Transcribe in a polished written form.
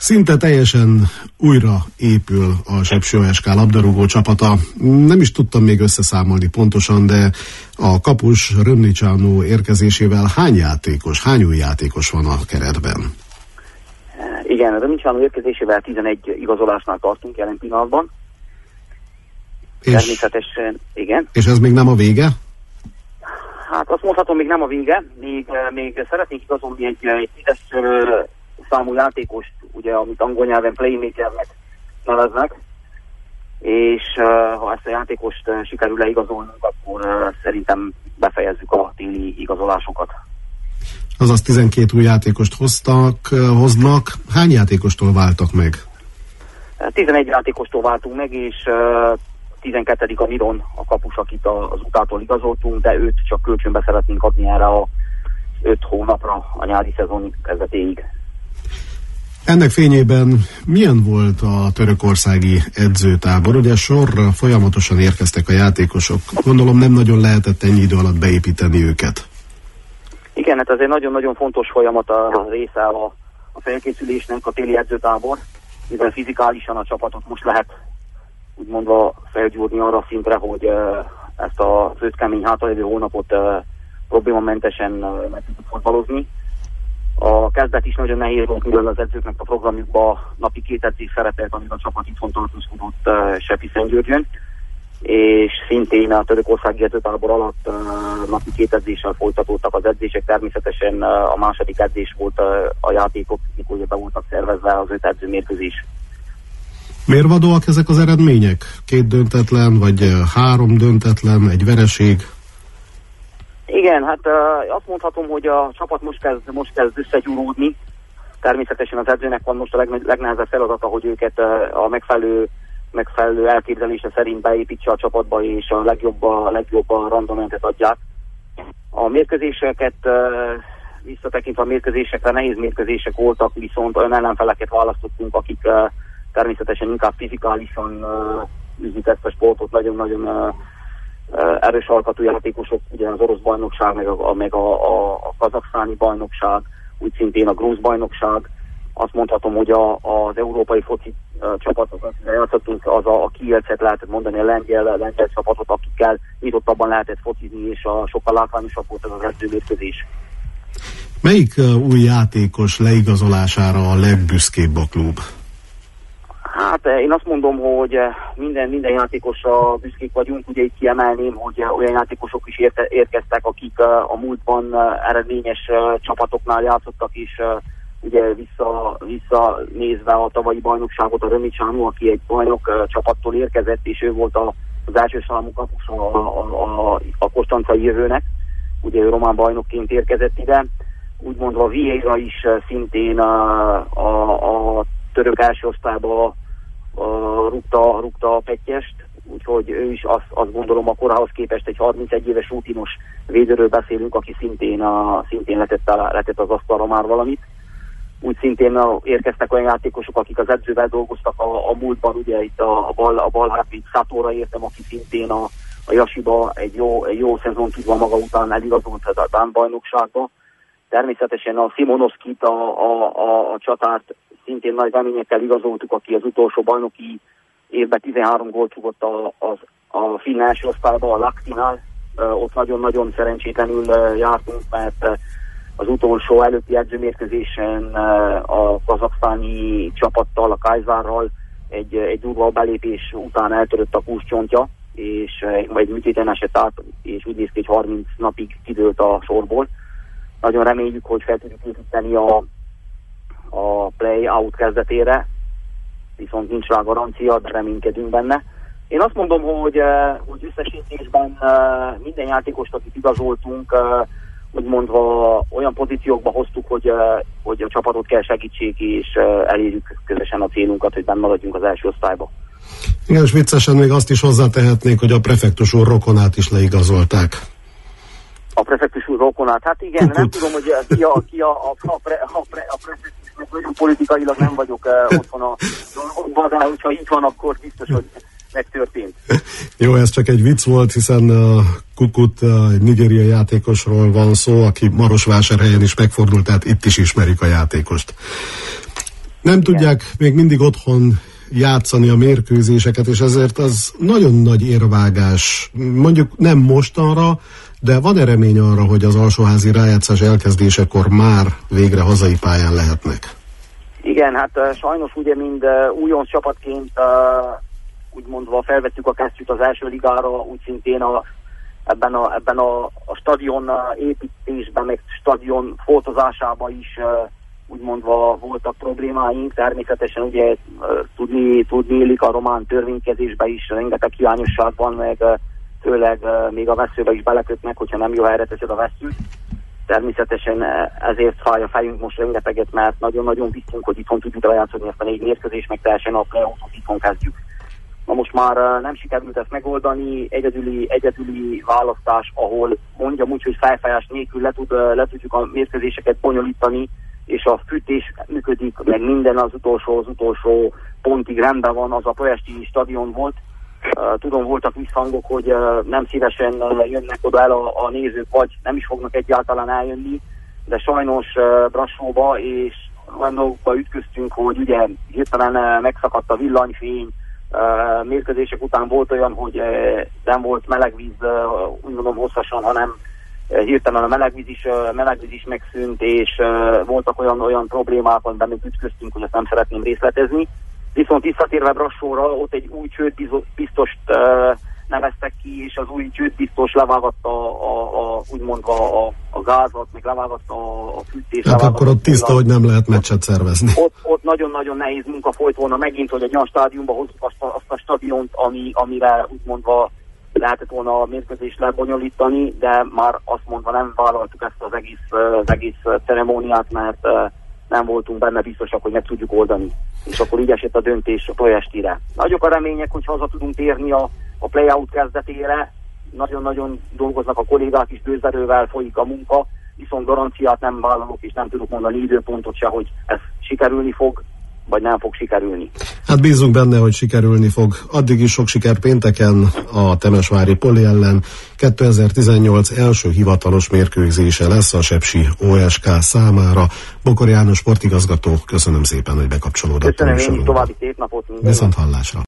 Szinte teljesen újra épül a Sepsi OSK labdarúgó csapata. Nem is tudtam még összeszámolni pontosan, de a kapus Römnicsánu érkezésével hány új játékos van a keretben? Igen, Römnicsánu érkezésével 11 igazolásnál tartunk jelen pillanatban. Természetesen, igen. És ez még nem a vége? Hát azt mondhatom, még nem a vége. Még szeretnék igazolni egy 10-es számú játékost, ugye, amit angol nyelven playmakernek neveznek, és ha ezt a játékost sikerül leigazolnunk, akkor szerintem befejezzük a téli igazolásokat. Azaz 12 új játékost hoznak. Hány játékostól váltak meg? 11 játékostól váltunk meg, és 12. a Miron, a kapus, akit az Utától igazoltunk, de őt csak kölcsönbe szeretnénk adni erre a 5 hónapra, a nyári szezon kezdetéig. Ennek fényében milyen volt a törökországi edzőtábor? Ugye sorra folyamatosan érkeztek a játékosok. Gondolom nem nagyon lehetett ennyi idő alatt beépíteni őket. Igen, hát ez egy nagyon-nagyon fontos folyamat a része a felkészülésnek, a téli edzőtábor, mivel fizikálisan a csapatot most lehet úgymondva felgyúrni arra szintre, hogy ezt a főkemény hátralévő hónapot problémamentesen meg tudjuk fotbalozni. A kezdet is nagyon nehéz volt, mivel az edzőknek a programjukban napi 2 edzés szerepelt, amíg a csapat itthon tartózkodott Sepsiszentgyörgyön, és szintén a törökországi edzőtábor alatt napi 2 edzéssel folytatódtak az edzések. Természetesen a második edzés volt a játékok, mikor be voltak szervezve az 5 edzőmérkőzés. Mérvadóak ezek az eredmények? 2 döntetlen, vagy 3 döntetlen, egy vereség? Igen, hát azt mondhatom, hogy a csapat most kezd összegyúródni. Természetesen az edzőnek van most a legnehezebb feladata, hogy őket a megfelelő elképzelése szerint beépítse a csapatba, és a legjobb randomentet adják. A mérkőzéseket visszatekintve a mérkőzésekre nehéz mérkőzések voltak, viszont olyan ellenfeleket választottunk, akik természetesen inkább fizikálisan űzik ezt a sportot, nagyon-nagyon erős alkatú játékosok, ugye az orosz bajnokság, meg a kazaksztáni bajnokság, úgy szintén a grúz bajnokság. Azt mondhatom, hogy az európai foci csapatokat játszottunk, a Kielcet lehetett mondani, a lengyel csapatot, akikkel nyitottabban lehetett focizni, és sokkal látványosabb volt ez az edzőmérkőzés. Melyik új játékos leigazolására a legbüszkébb a klub? Hát én azt mondom, hogy minden játékosra büszkék vagyunk. Ugye itt kiemelném, hogy olyan játékosok is érkeztek, akik a múltban eredményes csapatoknál játszottak, és ugye visszanézve a tavalyi bajnokságot, a Römnicsánu, aki egy bajnok csapattól érkezett, és ő volt az első számú kapus a kostancai jövőnek. Ugye ő román bajnokként érkezett ide. Úgy mondva Vieira is szintén a török első osztályba rúgta a pettyest, úgyhogy ő is azt gondolom, a korához képest egy 31 éves rutinos védőről beszélünk, aki szintén letett az asztalra már valamit. Úgy szintén érkeztek olyan játékosok, akik az edzővel dolgoztak a múltban, ugye itt a balhátvéd Szátóra értem, aki szintén a Jasiba egy jó szezon tudva maga után eligazolt a Dán bajnokságba. Természetesen a Simonoszkit, a csatárt szintén nagy reményekkel igazoltuk, aki az utolsó bajnoki évben 13 gólt rúgott a finn első osztályba, a Laktinál. Ott nagyon-nagyon szerencsétlenül jártunk, mert az utolsó előtti edzőmérkőzésen a kazaksztáni csapattal, a Kajzárral egy durva belépés után eltörött a kúscsontja, és egy műtéten esett át, és úgy néz ki, hogy 30 napig kidőlt a sorból. Nagyon reméljük, hogy fel tudjuk építeni a play-out kezdetére, viszont nincs rá garancia, de reménykedünk benne. Én azt mondom, hogy összesítésben minden játékost, akit igazoltunk, úgymondva olyan pozíciókba hoztuk, hogy a csapatot kell segítsék, és elérjük közösen a célunkat, hogy benne maradjunk az első osztályba. Igen, és viccesen még azt is hozzátehetnék, hogy a prefektus úr rokonát is leigazolták. A prefektus úr rokonát, hát igen, nem tudom, hogy ki a prefektusnak, nagyon politikailag nem vagyok otthon a dolgokban, de hogyha így van, akkor biztos, hogy megtörtént. Jó, ez csak egy vicc volt, hiszen Kukut, egy nigériai játékosról van szó, aki Marosvásárhelyen is megfordult, tehát itt is ismerik a játékost. Nem tudják még mindig otthon játszani a mérkőzéseket, és ezért az nagyon nagy érvágás. Mondjuk nem mostanra, de van remény arra, hogy az alsóházi rájátszás elkezdésekor már végre hazai pályán lehetnek? Igen, hát sajnos ugye mind újonc csapatként úgymondva felvettük a kesztyűt az első ligára, úgy szintén ebben a stadion építésben, meg stadion foltozásában is úgymondva voltak problémáink. Természetesen ugye tudni illik, a román törvénykezésben is rengeteg hiányosság van, meg főleg még a veszőbe is belekötnek, hogyha nem jó helyre teszed a veszőt. Természetesen ezért fáj a fejünk most rengeteget, mert nagyon-nagyon bíztunk, hogy itthon tudjuk lejátszani ezt a 4 mérkőzést, meg teljesen a play-offot itthon kezdjük. Na most már nem sikerült ezt megoldani, egyedüli választás, ahol mondjam úgy, hogy felfájás nélkül le tudjuk a mérkőzéseket bonyolítani, és a fűtés működik, meg minden az utolsó pontig rendben van, az a Pesti stadion volt. Tudom, voltak visszhangok, hogy nem szívesen jönnek oda el a nézők, vagy nem is fognak egyáltalán eljönni, de sajnos Brassóba és olyanokba ütköztünk, hogy ugye hirtelen megszakadt a villanyfény, mérkőzések után volt olyan, hogy nem volt melegvíz, úgy mondom hosszasan, hanem hirtelen a melegvíz is megszűnt, és voltak olyan problémák, amiben még ütköztünk, hogy ezt nem szeretném részletezni. Viszont visszatérve Brassóra, ott egy új csődbiztost neveztek ki, és az új csődbiztos levágatta úgymondva a gázat, meg levágatta a fűtést. Hát akkor ott tiszta, hogy nem lehet meccset szervezni. Ott nagyon-nagyon nehéz munka folyt volna megint, hogy egy olyan stádiumba hozzuk azt a stadiont, amire úgymondva lehetett volna a mérkőzést lebonyolítani, de már azt mondva nem vállaltuk ezt az egész ceremóniát, mert nem voltunk benne biztosak, hogy meg tudjuk oldani. És akkor így esett a döntés a Pestire. Nagyok a remények, hogy haza tudunk térni a play-out kezdetére. Nagyon-nagyon dolgoznak a kollégák is, bőzerővel folyik a munka, viszont garanciát nem vállalok, és nem tudok mondani időpontot se, hogy ez sikerülni fog, vagy nem fog sikerülni. Hát bízunk benne, hogy sikerülni fog. Addig is sok siker pénteken a temesvári Poli ellen. 2018 első hivatalos mérkőzése lesz a sepsi OSK számára. Bokor János sportigazgató, köszönöm szépen, hogy bekapcsolódott. Köszönöm én is, további szép napot. Viszont hallásra.